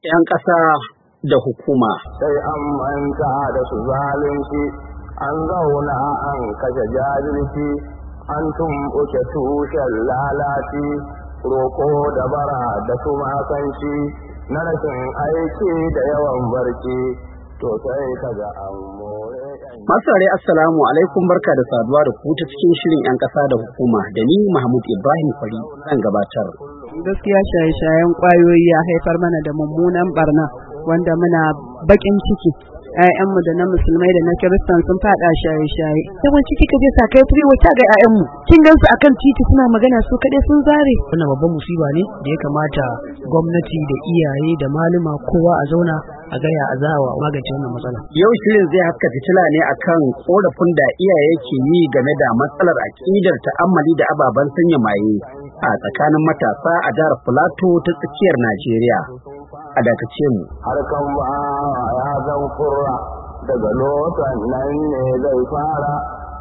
'yan ƙasa da hukuma. Sai an manta da su zalunci, an zauna an kashe jahilci, an tumɓuke tushen lalaci, roƙo da bara da tumasanci, na rashin aiki da yawan barci, to sai kaga an more. Masare assalamu alaikum, barka da saduwa da ku ta cikin shirin 'yan ƙasa da hukuma da ni Mahmud Ibrahim Fari zan gabatar. Gaskiya shaye-shayen ƙwayoyi ya haifar mana da mummunan barna wanda muna baƙin ciki. ‘Ya'yanmu da na musulmai da na kiristan sun faɗa shaye-shaye. Yawanci kika je psychiatry wata ga ‘ya'yanmu. Kin gansu akan titi suna magana su kaɗai sun zare. Wannan babban musiba ne da ya kamata gwamnati da iyaye da malama kowa a zauna a gaya a zawa magance wannan matsala. Yau shirin zai haska fitila ne akan korafin da iyaye ke yi game da matsalar aƙidar ta'ammali da ababen sanya maye a tsakanin matasa a jihar Filato ta tsakiyar Najeriya. A dakace mu. Harkan ba ya zan kurra daga lotan nan ne zai fara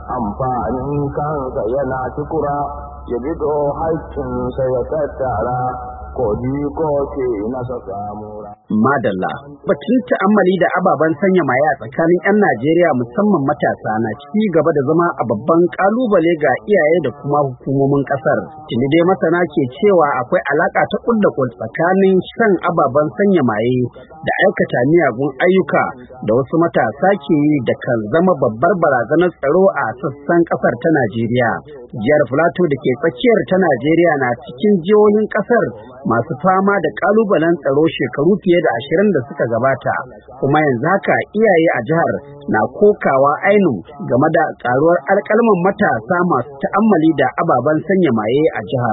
amfanin kansa yana cikura ya bido haƙƙinsa ya tattara ko ke nasa samura. Madalla, batun ta'ammali da ababen sanya maye a tsakanin 'yan Najeriya musamman matasa na ci gaba da zama a babban kalubale ga iyaye da kuma hukumomin kasar. Tuni dai masana ke cewa akwai alaka ta kulla tsakanin shan ababen sanya maye da aikata miyagun ayyuka da wasu matasa ke yi da kan zama babbar barazanar tsaro a sassan kasar ta Najeriya. Jihar Filato da ke tsakiyar ta Najeriya na cikin jihohin kasar masu fama da kalubalen tsaro shekaru fiye da 20 da suka gabata, kuma yanzu haka iyaye a jihar na kokawa ainun game da karuwar alkalman matasa masu ta'ammali da ababen sanya maye a jihar.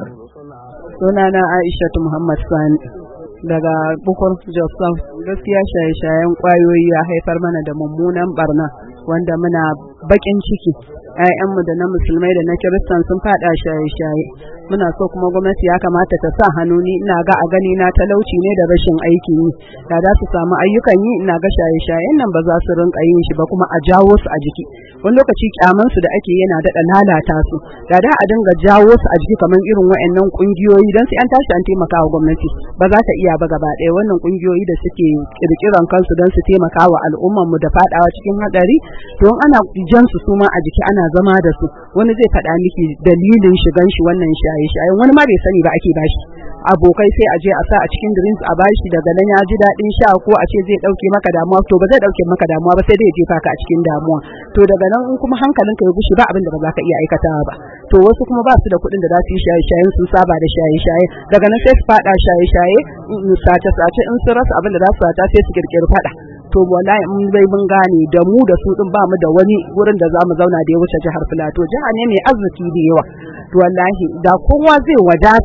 Sunana Aisha Muhammad Sani daga Bukur Joseph. Gaskiya shaye-shayen ƙwayoyi ya haifar mana da mummunan barna wanda muna baƙin ciki. ‘Ya'yanmu da na musulmai da na kiristan sun faɗa shaye-shaye. Muna so kuma gwamnati ya kamata ta sa hannu, ni ina ga a gani na talauci ne da rashin aikin yi. Da za su samu ayyukan yi, ina ga shaye-shayen nan ba za su rinka yin shi ba, kuma a jawo su a jiki. Wani lokaci kyaman su da ake yana daɗa lalata su. Da a dinga jawo su a jiki kamar irin waɗannan ƙungiyoyi, don sai an tashi an taimaka wa gwamnati. Ba za ta iya ba gaba ɗaya wannan ƙungiyoyi da suke ƙirƙiran kansu don su taimaka wa al'ummarmu da faɗawa cikin haɗari. Don ana jan su ma a jiki ana zama da su, wani zai faɗa miki dalilin shigan shi wannan shaye-shaye, wani ma bai sani ba ake bashi. Abokai sai a je a sa a cikin drinks a bashi, daga nan ya ji daɗin sha ko a ce zai ɗauke maka damuwa, to ba zai ɗauke maka damuwa ba, sai dai ya jefa ka a cikin damuwa. To daga nan in kuma hankalinka ya gushi ba abin da ba za ka iya aikatawa ba. To wasu kuma ba su da kuɗin da za su yi shaye-shayen, sun saba da shaye-shaye, daga nan sai su faɗa shaye-shaye, sace-sace, in sun rasa abin da za su sata sai su kirkiri faɗa. To wallahi in bai mun gane da mu da su din ba mu da wani wurin da zamu zauna da ya wuce jihar Filato. Jiha ne mai arziki da yawa. To wallahi da kowa zai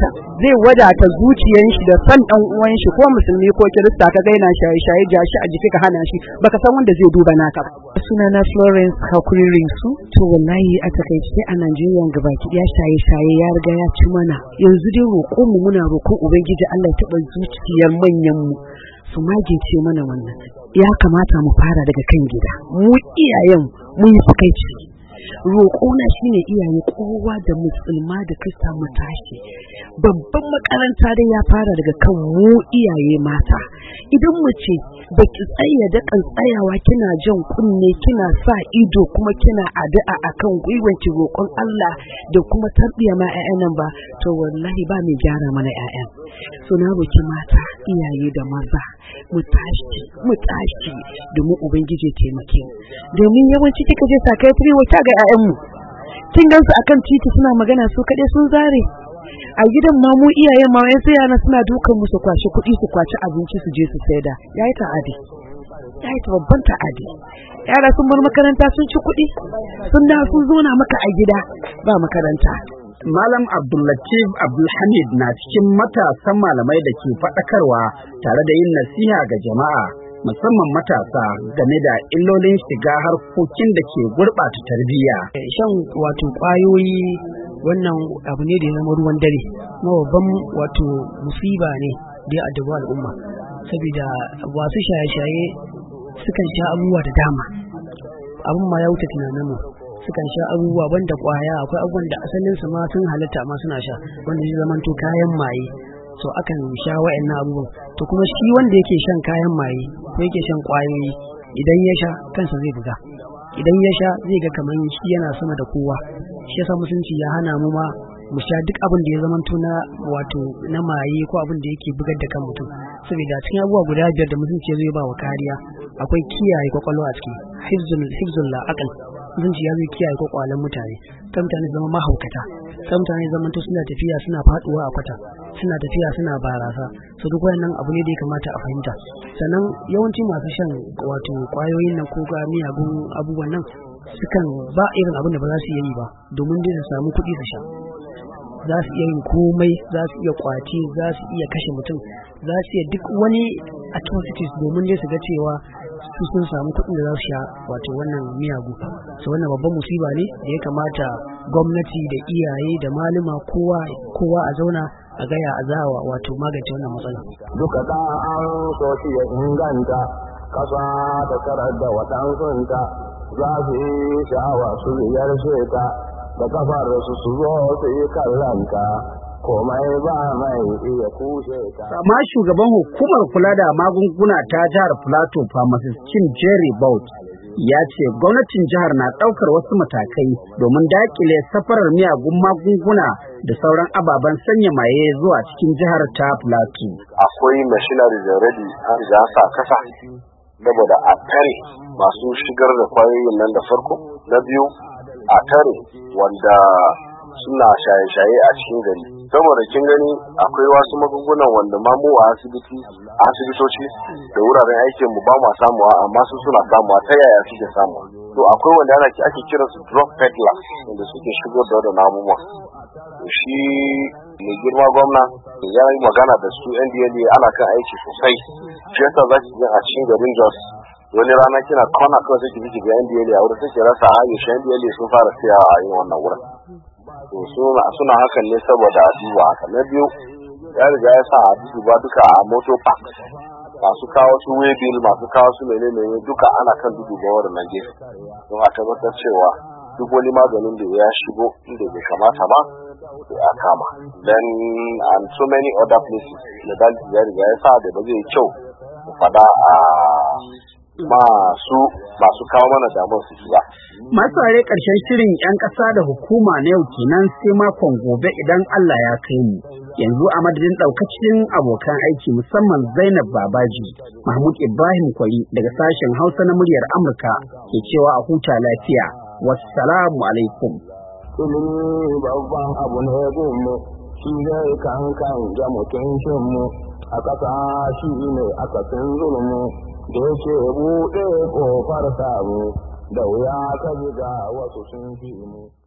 wadata zuciyan shi da san dan uwan shi, ko musulmi ko kirista ka gaina shaye-shaye ja shi a jiki ka hana shi, baka san wanda zai duba naka. Sunana Florence Hakuri su. To wallahi a takaice a Najeriya gabaki ɗaya shaye-shaye ya riga ya ci mana. Yanzu dai roƙon mu muna roƙon Ubangiji Allah ya taɓa zuciyar manyan mu su magance mana wannan. Ya kamata mu fara daga kan gida, mu iyayen mu yi sakaici. Roƙona shine iyaye kowa da musulma da krista mu tashi. Babban makaranta dai ya fara daga kan mu iyaye mata. Idan mace ba ki tsaya da kan tsayawa kina jan kunne, kina sa ido, kuma kina addu'a akan gwiwanki roƙon Allah da kuma tarbiya ma ƴaƴan nan ba, to wallahi ba mai gyara mana ƴaƴan. So na roki mata, iyaye da maza mu tashi domin Ubangiji ya taimake mu. Domin yawanci kika je psychiatry wata ga ƴaƴanmu. Kin gansu akan titi suna magana su kaɗai sun zare. A gidan ma mu iyayen ma wai sai yana suna dukan mu su kwashi kuɗi, su kwaci abinci su je su saida. Yayi ta'adi. Yayi ta babban ta'adi. Yara sun bar makaranta sun ci kuɗi. Sun da sun zo na maka a gida ba makaranta. Malam Abdullatif Abdulhamid na cikin matasan malamai da ke faɗakarwa tare da yin nasiha ga jama'a, musamman matasa game da illolin shiga harkokin da ke gurɓata tarbiyya. Shan wato ƙwayoyi wannan abu ne da ya zama ruwan dare, babban wato musiba ne da ya addabi al'umma, saboda wasu shaye-shaye sukan sha abubuwa da dama, abin ma ya wuce tunaninmu. Sukan sha abubuwa banda kwaya, akwai abubuwan da asalin su ma sun halatta amma suna sha, wanda zai zamanto kayan maye so akan sha wa'annan abubuwan. To kuma shi wanda yake shan kayan maye ko yake shan kwayoyi idan ya sha kansa zai buga, idan ya sha zai ga kamar shi yana sama da kowa. Shi yasa musulunci ya hana mu ma mu sha duk abin da ya zamanto na wato na maye ko abin da yake bugar da kan mutum, saboda cikin abubuwa guda 5 da musulunci ya zo ya ba wa kariya akwai kiyaye kwakwalwa a ciki, hifzul la aqal. Musulunci ya zo kiyaye kwakwalen mutane, kan mutane zama mahaukata, kan mutane zamanto suna tafiya suna faduwa a kwata, suna tafiya suna barasa. So duk wannan abu ne da ya kamata a fahimta. Sannan yawanci masu shan wato kwayoyin nan ko ga miyagun abubuwan nan sukan ba irin abin da ba za su yi ba domin dai su samu kuɗi su sha. Za su iya yin komai, za su iya kwace, za su iya kashe mutum, za su iya duk wani atrocities domin dai su ga cewa su sun samu kuɗin da za su sha wato wannan miyagu. So wannan babban musiba ne da ya kamata gwamnati da iyaye da malama kowa a zauna a gaya a zawa wato magance wannan matsala. Duka da an so shi ya inganta kasa ta karar da waɗansunta za su yi sha'awa su ziyarce ta da kafar su zo su yi kallanta komai ba mai iya kushe ta. Amma shugaban hukumar kula da magunguna ta jihar Plateau Pharmacist Kim Jerry Bout ya ce gwamnatin jihar na ɗaukar wasu matakai domin dakile safarar miyagun magunguna da sauran ababen sanya maye zuwa cikin jihar ta Plateau. Akwai machineries already an riga sa kasa saboda a tare masu shigar da kwayoyin nan da farko. Na biyu a tare wanda suna shaye-shaye a cikin gari. Saboda kin gani akwai wasu magungunan wanda ma mu a asibitoci da wuraren aikin mu ba mu samuwa, amma su suna samuwa. Ta yaya suke samuwa? To akwai wanda ake kira su drug peddlers wanda suke shigo da wannan abubuwa. Shi mai girma gwamna ya yi magana da su NDLEA ana kan aiki sosai. Shi yasa za ki ji a cikin garin Jos wani rana kina kona kawai sai ki ga NDLEA a wurin sai ki rasa yaushe NDLEA sun fara siyawa a yin wannan wurin. To suna hakan ne saboda a duba haka. Na biyu ya riga ya sa a duba duka a motor park, masu kawo su waybill, masu kawo su menene duka ana kan duba wannan gefe don a tabbatar cewa duk wani maganin da ya shigo inda bai kamata ba a kama. Then and so many other places da ya riga ya sa da ba zai kyau mu fada a masu kawo mana damar su ba. Masu are ƙarshen shirin 'yan ƙasa da hukuma na yau kenan sai makon gobe idan Allah ya kai mu. Yanzu a madadin ɗaukacin abokan aiki musamman Zainab Babaji, Mahmud Ibrahim Kwari daga sashen Hausa na muryar Amurka ke cewa a huta lafiya. Wassalamu alaikum. Ilimi babban abu ne gunmu, shi zai kankan ga mutuncinmu, a ƙasa shi ne akasin zulmu, da yake buɗe ƙofar samu, da wuya ka ji ga wasu sun fi mu.